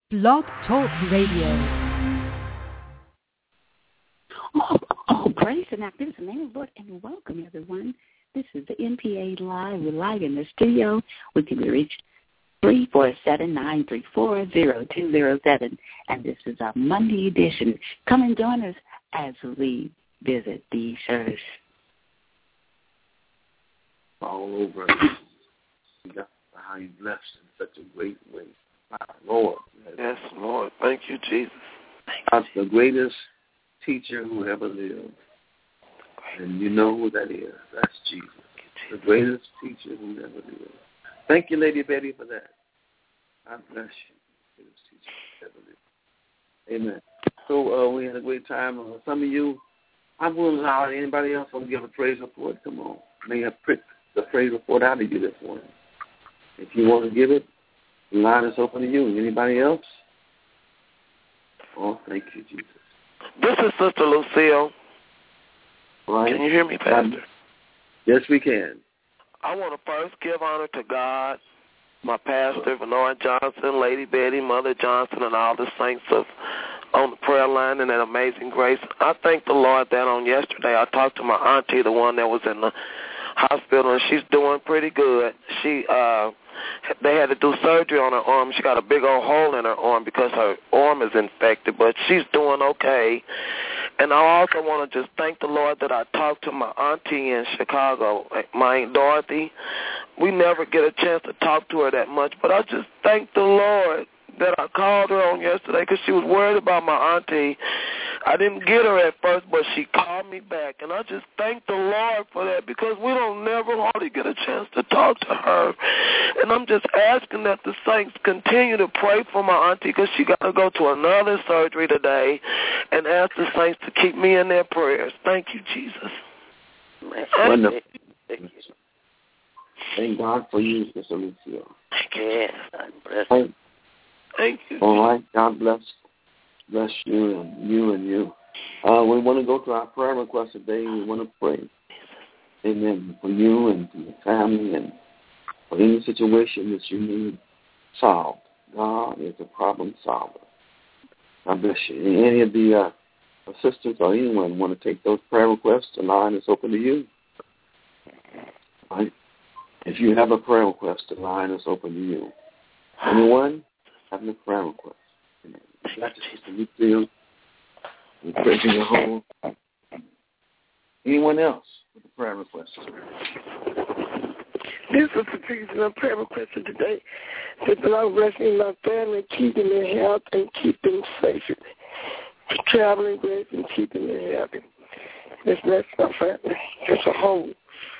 Blog Talk Radio. Praise the magnificent name of the Lord, and welcome, everyone. This is the NPA Live. We're live in the studio. We can be reached 347-934-0207, and this is our Monday edition. Come and join us as we visit the church. All over. How you blessed in such a great way. My Lord. Yes, Lord. Thank you, Jesus. God's the greatest teacher who ever lived. And you know who that is. That's Jesus. The greatest teacher who ever lived. Thank you, Lady Betty, for that. God bless you. Greatest teacher who ever lived. Amen. So we had a great time. Some of you, I won't allow anybody else to give a praise report. Come on. May have pricked the praise report out of you this morning. If you want to give it, the line is open to you. Anybody else? Oh, thank you, Jesus. This is Sister Lucille. Right. Can you hear me, Pastor? Yes, we can. I want to first give honor to God, my pastor, Bernard Johnson, Lady Betty, Mother Johnson, and all the saints on the prayer line and that amazing grace. I thank the Lord that on yesterday I talked to my auntie, the one that was in the hospital, and she's doing pretty good. They had to do surgery on her arm. She got a big old hole in her arm because her arm is infected, but she's doing okay. And I also want to just thank the Lord that I talked to my auntie in Chicago, my Aunt Dorothy. We never get a chance to talk to her that much, but I just thank the Lord that I called her on yesterday because she was worried about my auntie. I didn't get her at first, but she called me back, and I just thank the Lord for that because we don't never hardly get a chance to talk to her. And I'm just asking that the saints continue to pray for my auntie because she got to go to another surgery today, and ask the saints to keep me in their prayers. Thank you, Jesus. Wonderful. Thank God for you, Sister Lucille. Yes, thank you. All right, God bless you and you and you. We want to go to our prayer request today. We want to pray, amen, for you and for your family and for any situation that you need solved. God is a problem solver. God bless you. And any of the assistants or anyone want to take those prayer requests, the line is open to you. All right. If you have a prayer request, the line is open to you. Anyone having a prayer request? That's Sister Lucille. We're praising your home. Anyone else with a prayer request? This is the reason I'm prayer requesting today. That the Lord bless me and my family, keeping their health and keep them safe. Traveling grace and keeping their health. Just bless my family as a whole.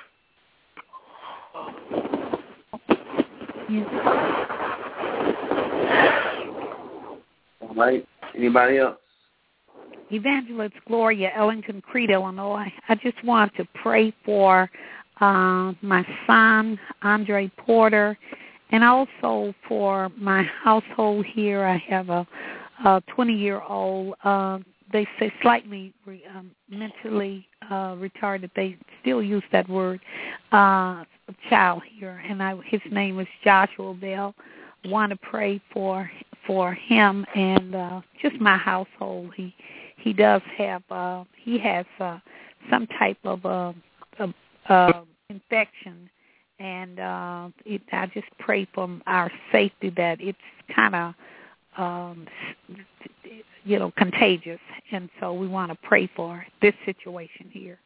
All right. Anybody else? Evangelist Gloria, Ellington Creed, Illinois. I just want to pray for my son, Andre Porter, and also for my household here. I have a 20-year-old, they say slightly mentally retarded. They still use that word, child here, and his name is Joshua Bell. I want to pray for him and just my household. He does have he has some type of infection, and I just pray for our safety that it's kind of contagious, and so we want to pray for this situation here.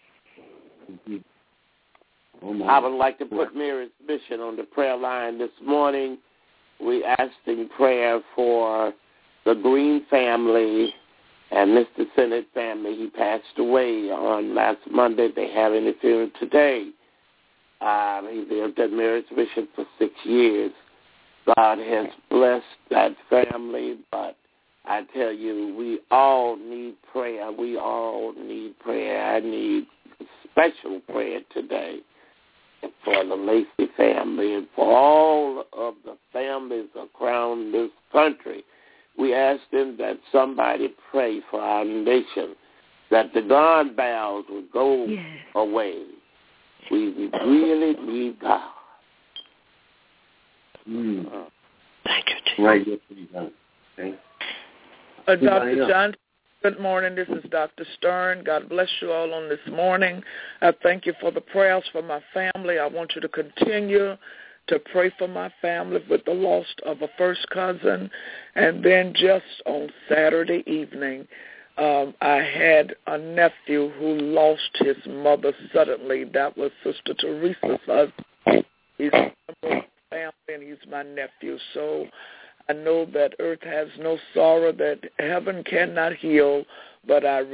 I would like to put Mary's mission on the prayer line this morning. We asking prayer for the Green family and Mr. Sennett family. He passed away on last Monday. They have an funeral today. He lived at Mary's Mission for 6 years. God has blessed that family, but I tell you, we all need prayer. We all need prayer. I need special prayer today for the Lacey family and for all of the families around this country. We ask them that somebody pray for our nation, that the gun barrels will go away. We really need God. Thank you, Jesus. Right. Dr. John, good morning. This is Dr. Stern. God bless you all on this morning. I thank you for the prayers for my family. I want you to continue to pray for my family with the loss of a first cousin. And then just on Saturday evening, I had a nephew who lost his mother suddenly. That was Sister Teresa's husband. He's a member of the family, and he's my nephew. So I know that earth has no sorrow, that heaven cannot heal, but I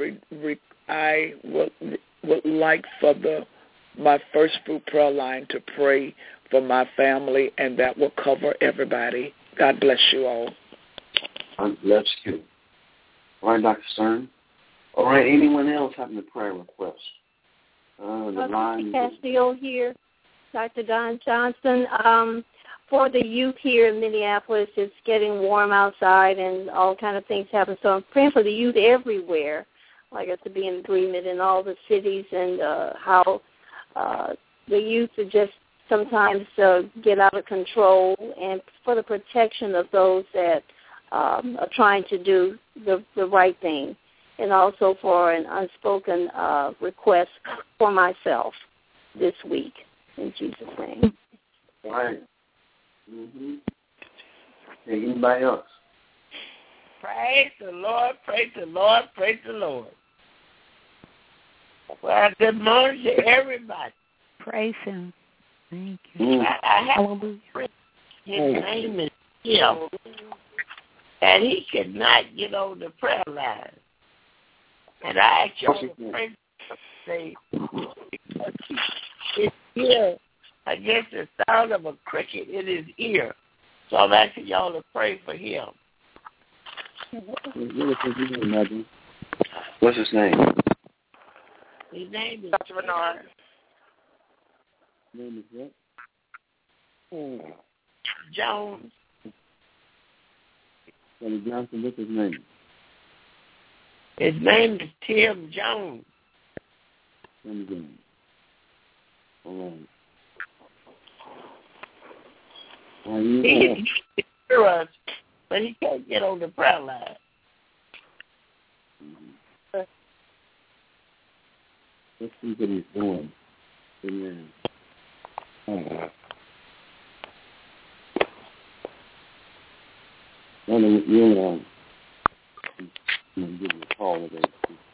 would like for my first fruit prayer line to pray for my family, and that will cover everybody. God bless you all. God bless you. All right, Dr. Stern. All right, anyone else having a prayer request? The line. Castillo here, Dr. Don Johnson. For the youth here in Minneapolis, it's getting warm outside and all kind of things happen. So I'm praying for the youth everywhere, like us to be in agreement in all the cities and how the youth are just sometimes get out of control, and for the protection of those that are trying to do the right thing, and also for an unspoken request for myself this week, in Jesus' name. All right. Mm-hmm. Hey, anybody else? Praise the Lord, praise the Lord, praise the Lord. Well, good morning to everybody. Praise Him. Thank you. I have his name is Tim, and he cannot get on the prayer line. And I asked y'all to pray to say, his ear, I guess the sound of a cricket in his ear. So I'm asking y'all to pray for him. What's his name? His name is Dr. Bernard. His name is what? Jones. Brother Johnson, what's his name? His name is Tim Jones. Tim Jones. All right. He can hear us, but he can't get on the prayer line. Let's see what he's doing. Amen. You'll give me a call today.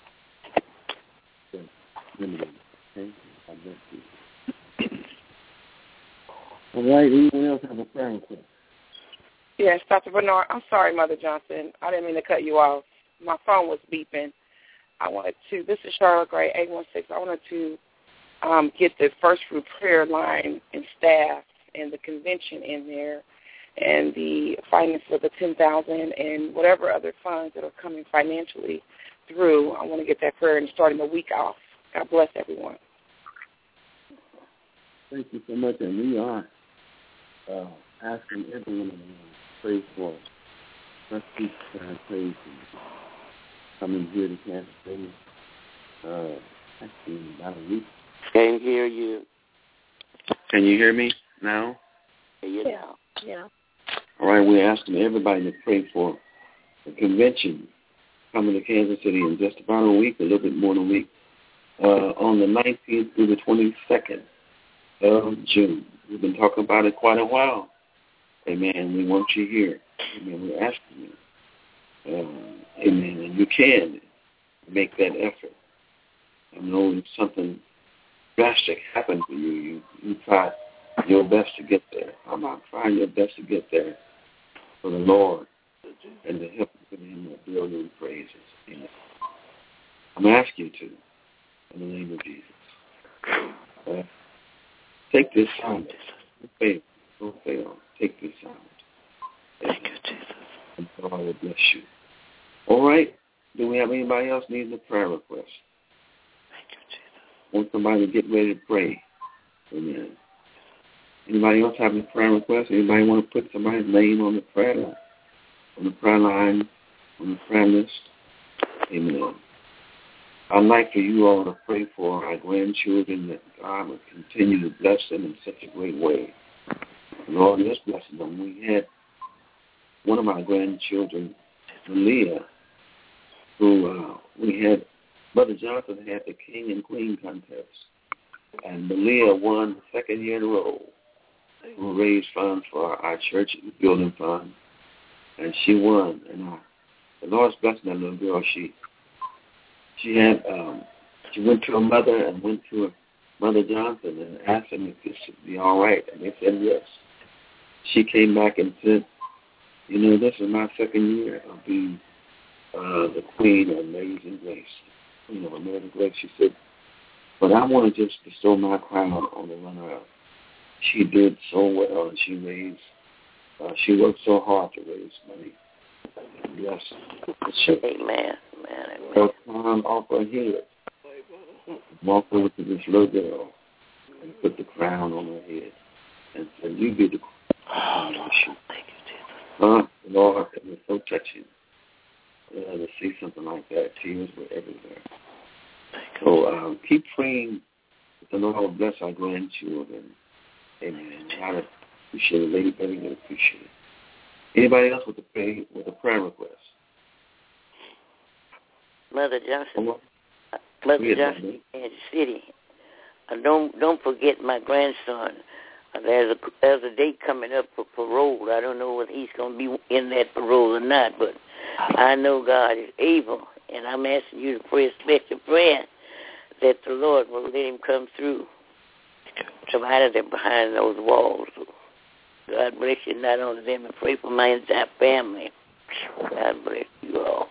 Okay? God bless you. All right, anyone else have a prayer request? Yes, Dr. Bernard. I'm sorry, Mother Johnson. I didn't mean to cut you off. My phone was beeping. This is Charlotte Gray, 816. I wanted to get the First Fruit prayer line and staff and the convention in there and the finance for the $10,000 and whatever other funds that are coming financially through. I want to get that prayer and starting the week off. God bless everyone. Thank you so much. And we are asking everyone to pray for us. Let's keep praise and coming here to Kansas City. Actually, about a week. Can't hear you. Can you hear me now? Yeah. All right, we're asking everybody to pray for the convention coming to Kansas City in just about a week, a little bit more than a week, on the 19th through the 22nd of June. We've been talking about it quite a while. Amen. We want you here. Amen. We're asking you. Amen. And you can make that effort. I know if something drastic happened to you, you tried your best to get there. How about trying your best to get there for the Lord and to help Him a billion praises? Amen. I'm asking you to, in the name of Jesus. Take this sound. Don't fail. Take this sound. Thank you, Jesus. And God will bless you. All right. Do we have anybody else needing a prayer request? Thank you, Jesus. Want somebody to get ready to pray? Amen. Anybody else having a prayer request? Anybody want to put somebody's name on the prayer line, on the prayer list? Amen. I'd like for you all to pray for our grandchildren, that God would continue to bless them in such a great way. The Lord is blessing them. We had one of our grandchildren, Leah, we had, Mother Johnson had the King and Queen contest, and Malia won the second year in a row. We raised funds for our church building fund, and she won. And the Lord's blessing that little girl. She went to her mother and went to her Mother Johnson and asked them if this would be all right, and they said yes. She came back and said, this is my second year of being the Queen of Amazing Grace. Amazing Grace. She said, but I want to just bestow my crown on the runner-up. She did so well, and she worked so hard to raise money. Yes. Amen. Her crown off her head. Walked over to this little girl and put the crown on her head and said, you be the crown. Oh, thank you, Jesus. Lord, it was so touching to see something like that. Tears were everywhere. So keep praying that the Lord will bless our grandchildren. Amen. I appreciate it. Lady Betty, I appreciate it. Anybody else with a prayer request? Mother Johnson. Mother Johnson, Kansas City. Don't forget my grandson. There's a date coming up for parole. I don't know whether he's going to be in that parole or not, but I know God is able, and I'm asking you to pray a special prayer that the Lord will let him come through. Somebody that's behind those walls. God bless you, not only them, and pray for my entire family. God bless you all.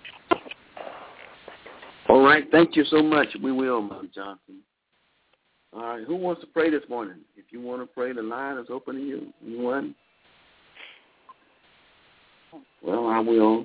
All right, thank you so much. We will, Mother Johnson. All right, who wants to pray this morning? If you want to pray, the line is open to you. Anyone? Well, I will.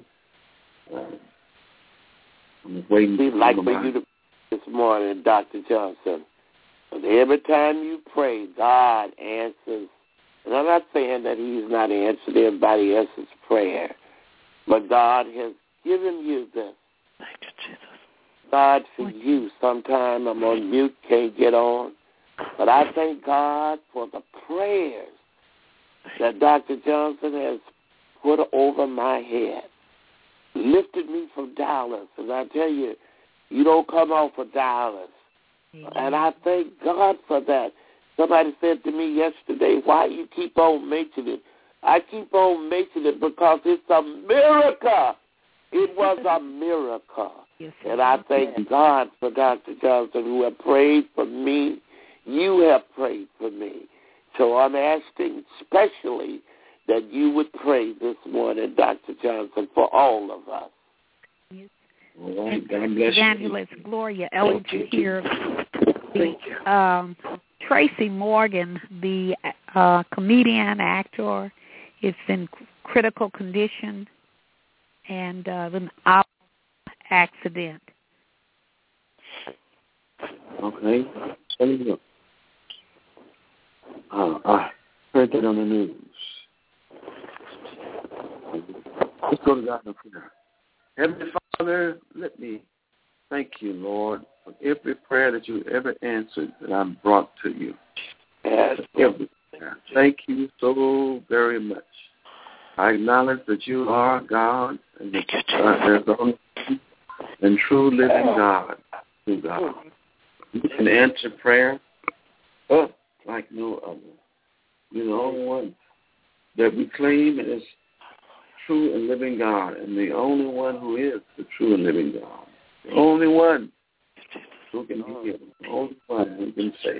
I'm just waiting. We'd like for you to this morning, Dr. Johnson. But every time you pray, God answers. And I'm not saying that he's not answered everybody else's prayer, but God has given you this. Thank you, Jesus. God, for you, sometime I'm on mute, can't get on. But I thank God for the prayers that Dr. Johnson has put over my head, lifted me from dollars. And I tell you, you don't come off of dollars. And I thank God for that. Somebody said to me yesterday, why you keep on mentioning it? I keep on mentioning it because it's a miracle. It was a miracle. Yes, and I thank God for Dr. Johnson, who have prayed for me. You have prayed for me. So I'm asking specially that you would pray this morning, Dr. Johnson, for all of us. Yes. All right. God bless Evangelist you. Gloria Ellington here. Tracy Morgan, the comedian, actor, is in critical condition and an accident. Okay. I heard that on the news. Let's go to God in prayer. Heavenly Father, let me thank you, Lord, for every prayer that you ever answered that I brought to you. Yes. Every prayer. Thank you so very much. I acknowledge that you are God and that there's only and true living God, true God. You can answer prayer like no other. You're the only one that we claim is true and living God, and the only one who is the true and living God. The only one who can heal, the only one who can save.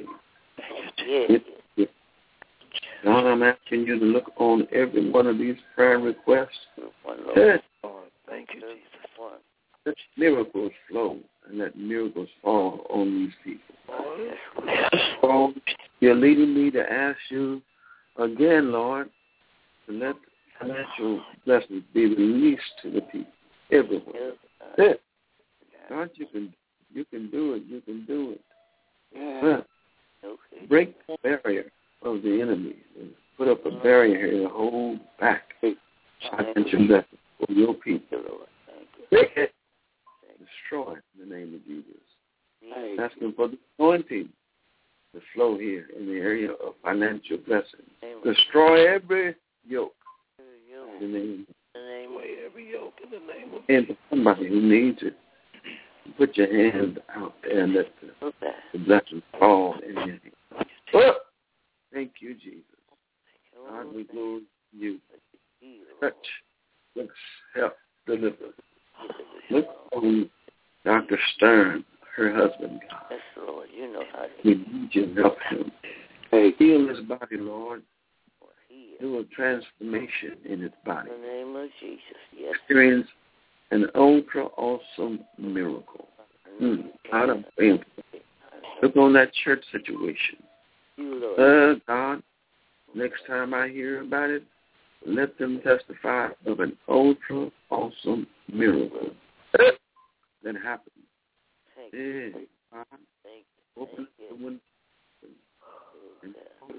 God, I'm asking you to look on every one of these prayer requests. Thank you, Jesus. Let miracles flow and let miracles fall on these people. Oh, you're leading me to ask you again, Lord, to let financial blessings be released to the people everywhere. God, you can do it. You can do it. Break the barrier of the enemy. Put up a barrier here to hold back financial blessings for your people. Break it. Destroy it in the name of Jesus. Asking for the anointing to flow here in the area of financial blessings. Destroy every yoke. In the name every yoke in the name of hand to somebody who needs it. Put your hand out there and let the blessings fall in your hand. Oh, thank you, Jesus. God, we glorify you. Touch, fix, help, deliver. Look on Dr. Stern, her husband, God. Yes, Lord. You know how to We need you to help him. Hey, heal his body, Lord. Do a transformation in his body. In the name of Jesus, yes. Experience an ultra awesome miracle. God, I'm praying for you. Look on that church situation. God, next time I hear about it, let them testify of an ultra awesome miracle that happened. Yeah, God, open the window and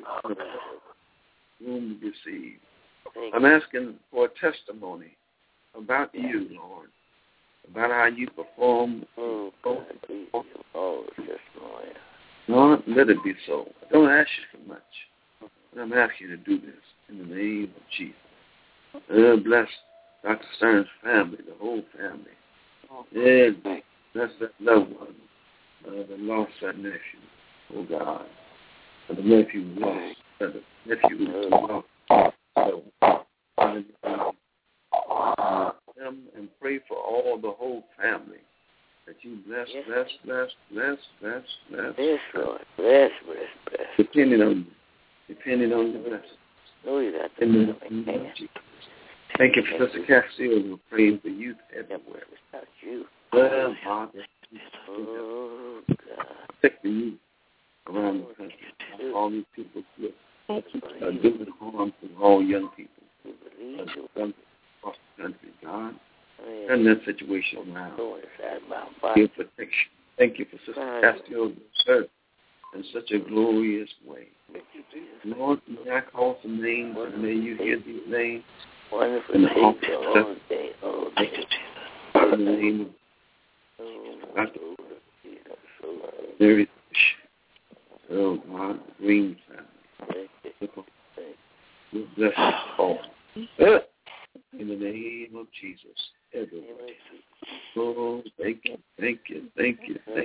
room to receive. I'm asking for a testimony about you, Lord, about how you perform. Lord, let it be so. I don't ask you for much, but I'm asking you to do this in the name of Jesus. Bless Dr. Stern's family, the whole family. Yeah, bless that loved one that lost that nephew. Oh, God. The nephew lost. The nephew lost. And pray for all the whole family that you bless. Yes, Lord. Bless. Depending on the blessings. Know you got Thank you for Sister Castillo. We're praying for youth everywhere. Without you. Father, Oh, God. protect the youth around the country. All these people doing harm to all young people. Across the country, God. Turn that situation around. Give protection. Thank you for Sister Castillo's service in such a glorious way. Lord, may I call some names and may you hear these names. Wonderful in the day. Oh, thank you, Jesus. In the name of Dr. Mary Fish. Oh, God, the Green family. We bless you all. In the name of Jesus. Everybody. Oh, thank you, Jesus. Thank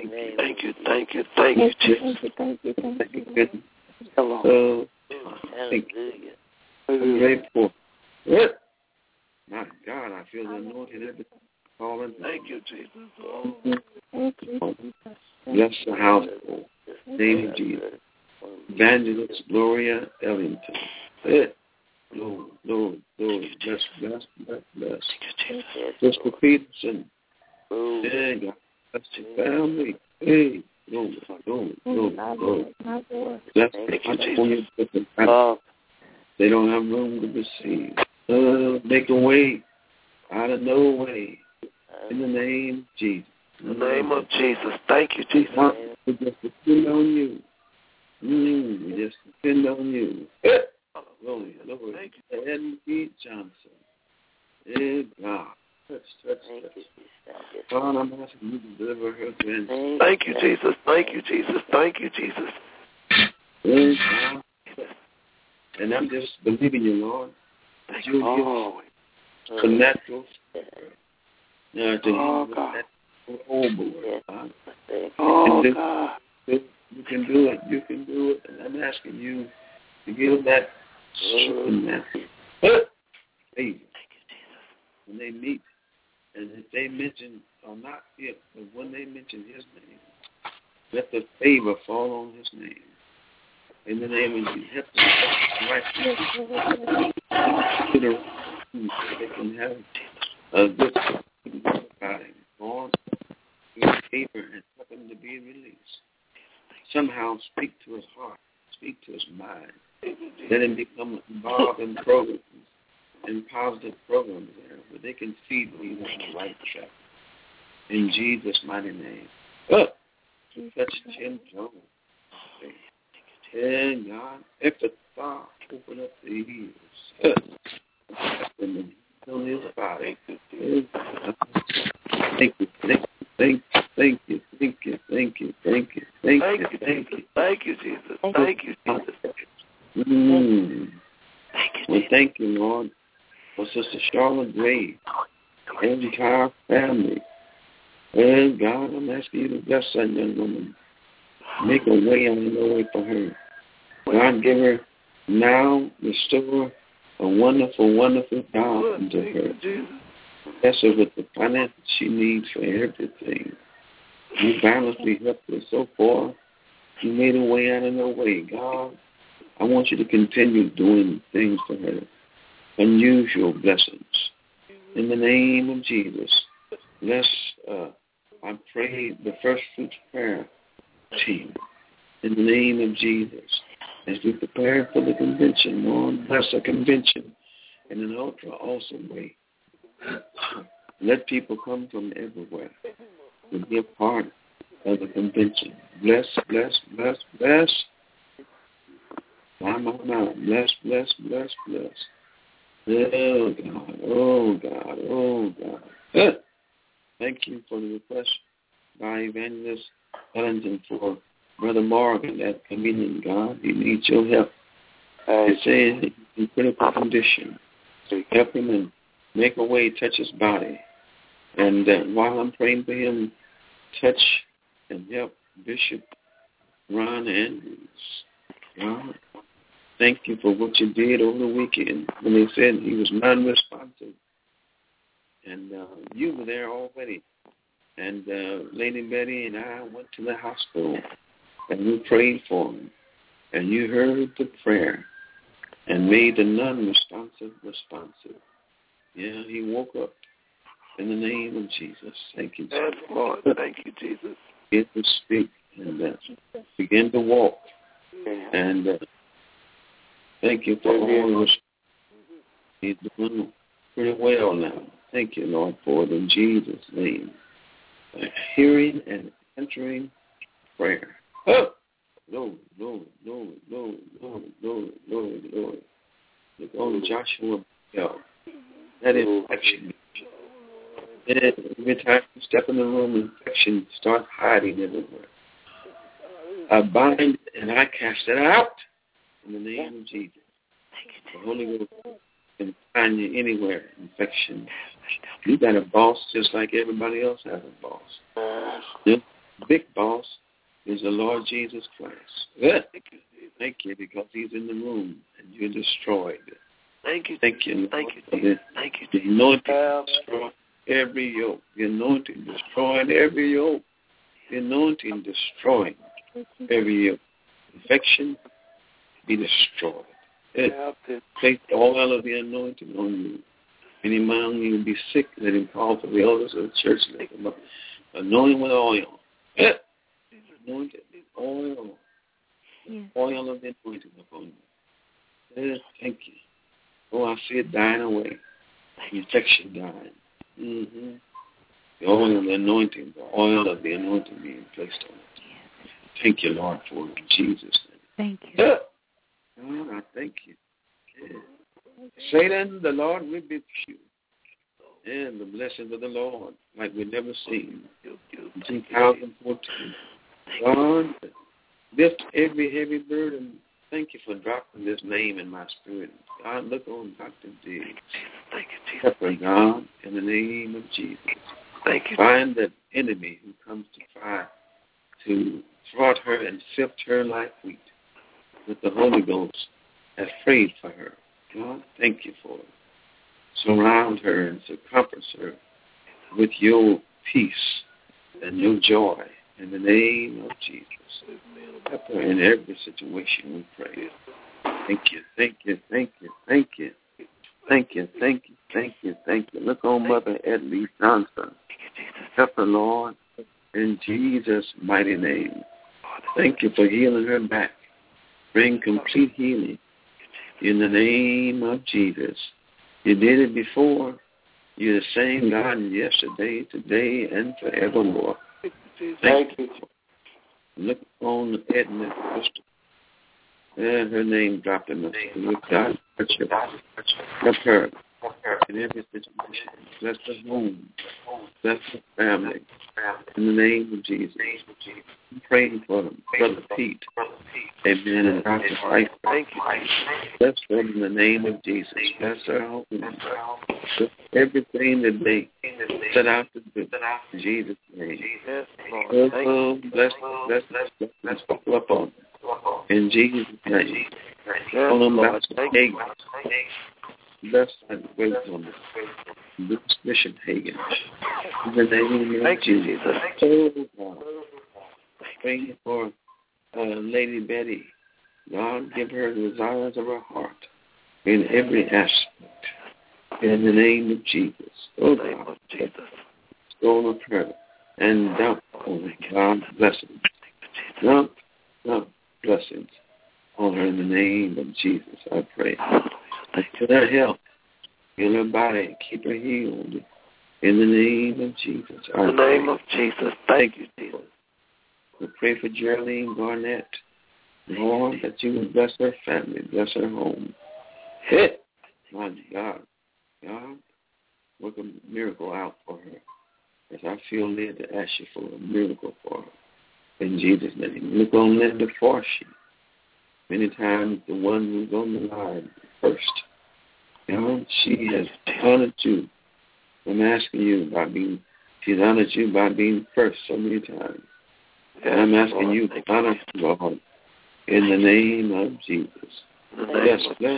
you. Oh, thank you. I'm grateful. My God, I feel the anointing every falling. Thank you, Jesus. Bless the household. Name of Jesus. Evangelist Gloria Ellington. Lord. Bless. Sister Peterson. Yeah, God. Bless your family. Hey, Lord. Bless the people. They don't have room to receive. Make a way out of no way. In the name of Jesus. In the name of Jesus. Thank you, Jesus. We just depend on you. We just depend on you. Lord. Ed B. Johnson. Hey, God. Touch. God, I'm asking you to deliver her grandson. Thank you, Jesus. Hey, God. And I'm just believing you, Lord. That you'll give the natural to God. God. God. You can do it. And I'm asking you to give that supernatural favor when they meet. And if they mention, or not if, but when they mention his name, let the favor fall on his name. In the name of Jesus, help them they can have a good about him. Lord, give favor and help him to be released. Somehow speak to his heart, speak to his mind. Let him become involved in programs, in positive programs there, where they can see that he's on the right track. In Jesus' mighty name. Touch Jim Jones. And God, if the thought open up the ears, and on his body. Thank you, Jesus. Thank you, Jesus. Well, thank you, Lord, for Sister Charlotte Gray entire family. And God, I'm asking you to bless that young woman. Make a way on the way for her. God, give her now, restore a wonderful, wonderful job into her. Bless her with the finances she needs for everything. You violently helped her so far. You made a way out of no way. God, I want you to continue doing things for her. Unusual blessings. In the name of Jesus, bless, I pray, the First Fruits Prayer team. In the name of Jesus, as we prepare for the convention, Lord, bless the convention in an ultra awesome way. Let people come from everywhere to be a part of the convention. Bless, bless, bless, bless. My. Bless, bless, bless, bless. Oh, God, oh, God, oh, God. Thank you for the request by Evangelist Ellington for Brother Morgan, that comedian. God, he needs your help. He says he's in critical condition. So help him and make a way, touch his body. And while I'm praying for him, touch and help Bishop Ron Andrews. God, thank you for what you did over the weekend when they said he was non-responsive. And you were there already. And Lady Betty and I went to the hospital, and we prayed for him. And you heard the prayer and made the non-responsive responsive. Yeah, he woke up in the name of Jesus. Thank you, Jesus. Yes, Lord. Thank you, Jesus. Begin to speak and begin to walk. And thank you for all of us. He's doing pretty well now. Thank you, Lord, for it in Jesus' name. Hearing and answering prayer. Oh! Lord, Lord, Lord, Lord, Lord, Lord, Lord, Lord. Look on Joshua Bell. That infection. Every time you step in the room, infection starts hiding everywhere. I bind and I cast it out in the name of Jesus. The Holy Ghost can find you anywhere, infection. You got a boss just like everybody else has a boss. The big boss is the Lord Jesus Christ. Good. Thank you, because he's in the room and you're destroyed. Thank you. Thank you. Thank you. Thank you. The anointing destroyed every yoke. The anointing destroyed every yoke. The anointing destroyed every yoke. Infection be destroyed. Place the oil of the anointing on you. Any man you will be sick, let him call for the elders of the church. Let him anoint with oil. Anointed oil. Oil of the anointing upon you. Thank you. Oh, I see it dying away. Infection dying. Mm-hmm. The oil of the anointing, the oil of the anointing being placed on it. Thank you, Lord, for it in Jesus' Thank name. you. Oh, I thank you. Yeah. Satan, the Lord rebuke you. And the blessings of the Lord, like we've never seen. In 2014. God, lift every heavy burden. Thank you for dropping this name in my spirit. God, look on Dr. D. Thank you, Jesus. Help her, God, in the name of Jesus. Thank you. Find that enemy who comes to try to thwart her and sift her like wheat. With the Holy Ghost has prayed for her. God, thank you for it. Surround her and circumference her with your peace and your joy in the name of Jesus. Help her in every situation we pray. Thank you, thank you, thank you, thank you. Thank you, thank you, thank you, thank you. Look on Mother Edley Johnson. Help her, Lord, in Jesus' mighty name. Thank you for healing her back. Bring complete healing in the name of Jesus. You did it before. You're the same God yesterday, today, and forevermore. Thank you. Look on Edna Crystal. And her name dropped in the name. God, touch her. Help her in every situation. Bless her home. Bless the family. In the name of Jesus. I'm praying for them. Brother Pete. Amen. And Dr. Pfeiffer. Thank you. Bless them in the name of Jesus. Bless their home. Bless everything that they set out to do. In Jesus' name. Yes, Lord. Thank you. Bless people up on them. In Jesus' name. Call them back to Hagen. Bless and wait on them. This Bishop Hagen. In the name of Jesus. Oh, God. Praying for Lady Betty. God, give her the desires of her heart in every aspect. In the name of Jesus. Oh, God. Stone of her and dump on her. God, blessings. Dump blessings on her in the name of Jesus, I pray. To her health, in her body, keep her healed. In the name of Jesus, I pray. In the name of Jesus, thank you, Jesus. We pray for Geraldine Garnett. Lord, that you would bless her family, bless her home. My God, work a miracle out for her. As I feel led to ask you for a miracle for her. In Jesus' name. Look on Linda Forshy. Many times the one who's on the line first. She has honored you. I'm asking you she's honored you by being first so many times. And I'm asking you to honor Lord in the name of Jesus. Bless.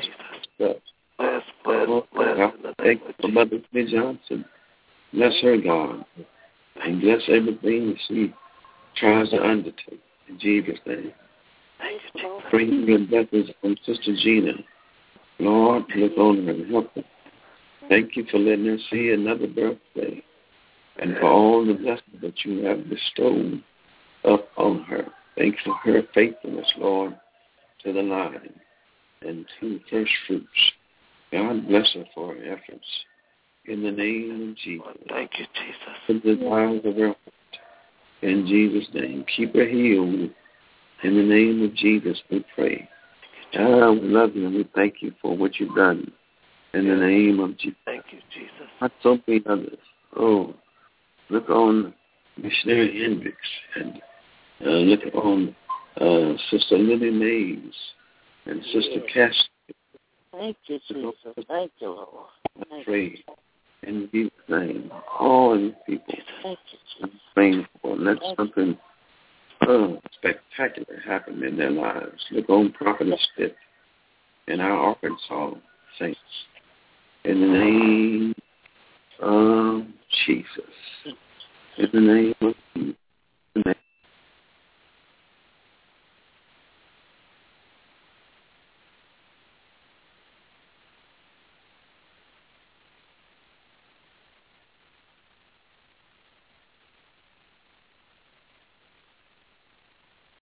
Thank you for Mother Smith Johnson. Bless her, God. And bless everything that she tries to undertake. In Jesus' name. Bring your blessings from Sister Gina. Lord, look on her and help her. Thank you for letting her see another birthday and for all the blessings that you have bestowed upon her. Thank you for her faithfulness, Lord, to the line and to the first fruits. God bless her for her efforts. In the name of Jesus. Thank you, Jesus. For the desires of her heart. In Jesus' name. Keep her healed. In the name of Jesus, we pray. We love you and we thank you for what you've done. In the name of Jesus. Thank you, Jesus. Not so many others. Oh, look on Missionary Hendricks and look on Sister Lily Mays and Sister Cass. Thank you, Jesus. Thank you, Lord. I pray in Jesus' name. All these people. Thank you, Jesus. Praying for. Let something spectacular happen in their lives. Look on Prophetess Fifth and our Arkansas saints. In the name of Jesus. In the name of